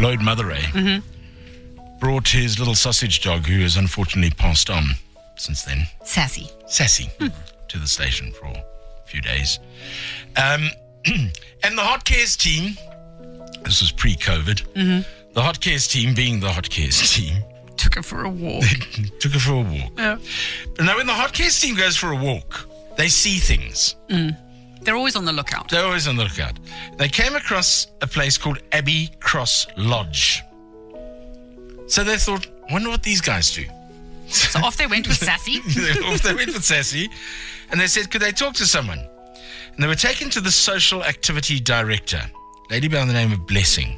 Lloyd Motheray, brought his little sausage dog, who has unfortunately passed on since then, Sassy, to the station for a few days. And the Hot Cares team, this was pre-COVID, the Hot Cares team, being the Hot Cares team, took her for a walk. took her for a walk. Yeah. But now when the Hot Cares team goes for a walk, they see things. They're always on the lookout. They're always on the lookout. They came across a place called Abbey Cross Lodge. So they thought, wonder what these guys do. So off they went with Sassy. They went with Sassy. And they said, could they talk to someone? And they were taken to the social activity director, a lady by the name of Blessing.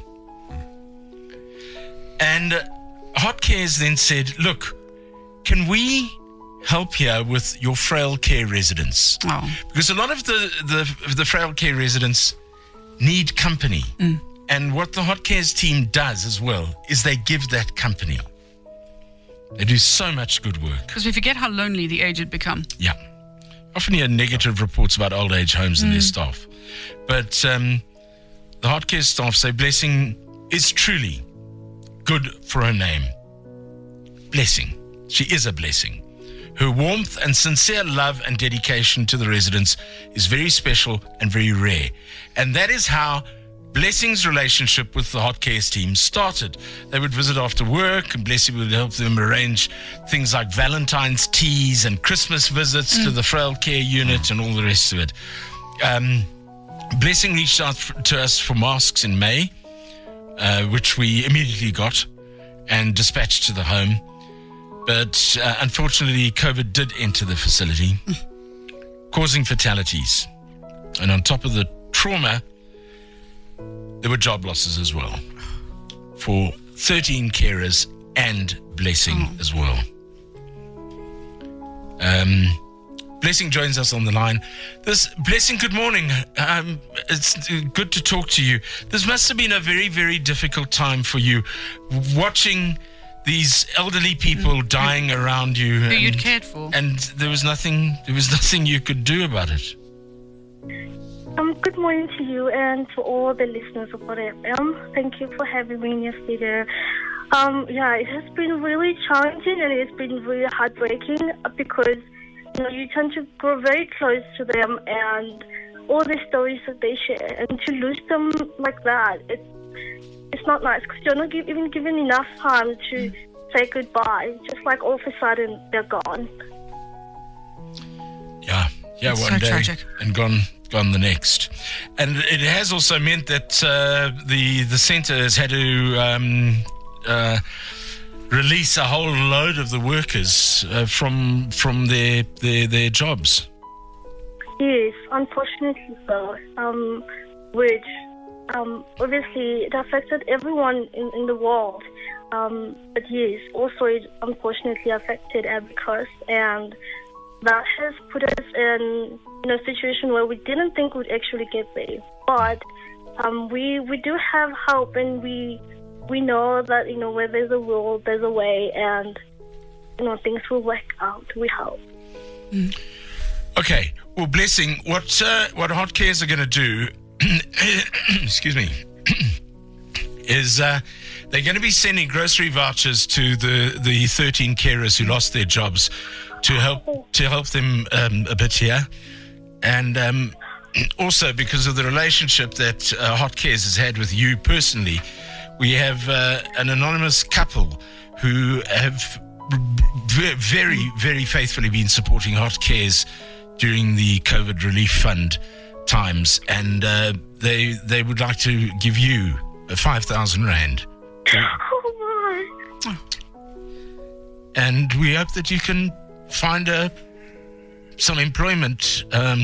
And Hot Cares then said, look, can we help here with your frail care residents? Oh. Because a lot of the frail care residents need company. And what the Hot Cares team does as well is they give that company. They do so much good work. Because we forget how lonely the aged become. Yeah. Often hear negative reports about old age homes and their staff. But the Hot Cares staff say Blessing is truly good for her name. Blessing. She is a blessing. Her warmth and sincere love and dedication to the residents is very special and very rare. And that is how Blessing's relationship with the Hot Cares team started. They would visit after work, and Blessing would help them arrange things like Valentine's teas and Christmas visits to the frail care unit and all the rest of it. Blessing reached out to us for masks in May, which we immediately got and dispatched to the home. But unfortunately, COVID did enter the facility, causing fatalities. And on top of the trauma, there were job losses as well for 13 carers and Blessing as well. Blessing joins us on the line. Blessing, good morning. It's good to talk to you. This must have been a very, very difficult time for you, watching these elderly people dying around you. Who you'd cared for. And there was nothing you could do about it. Good morning to you and to all the listeners of Hot FM. Thank you for having me in your studio. It has been really challenging and it's been really heartbreaking because you tend to grow very close to them and all the stories that they share, and to lose them like that, it's not nice because you're not even given enough time to say goodbye. Just like all of a sudden they're gone. Yeah, it's one so day tragic. And gone the next. And it has also meant that the centre has had to release a whole load of the workers from their jobs. Yes, unfortunately so. Which obviously it affected everyone in the world. But yes, also it unfortunately affected Abbey Cross, and that has put us in a situation where we didn't think we'd actually get there. But we do have hope, and we know that where there's a will, there's a way, and things will work out. We hope. Okay. Well, Blessing, what Hot Cares are going to do, excuse me, is they're going to be sending grocery vouchers to the 13 carers who lost their jobs to help them a bit here, and also because of the relationship that Hot Cares has had with you personally, we have an anonymous couple who have very, very faithfully been supporting Hot Cares during the COVID Relief Fund times, and they would like to give you 5,000 rand. Oh my! And we hope that you can find some employment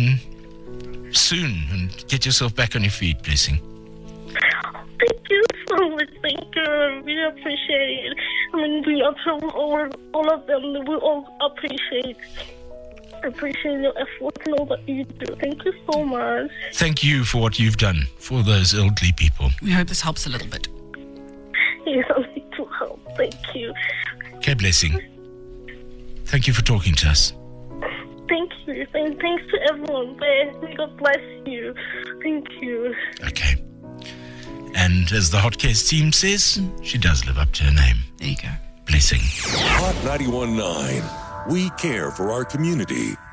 soon and get yourself back on your feet, Blessing. Thank you so much. Thank you. I really appreciate it. I mean, we are from all of them. We all appreciate your efforts and all that you do. Thank you so much. Thank you for what you've done for those elderly people. We hope this helps a little bit. Yes, I need to help. Thank you. Okay, Blessing. Thank you for talking to us. Thank you. And thanks to everyone there. May God bless you. Thank you. Okay. And And as the Hot Case team says, she does live up to her name. There you go. Blessing. Hot 91.9. We care for our community.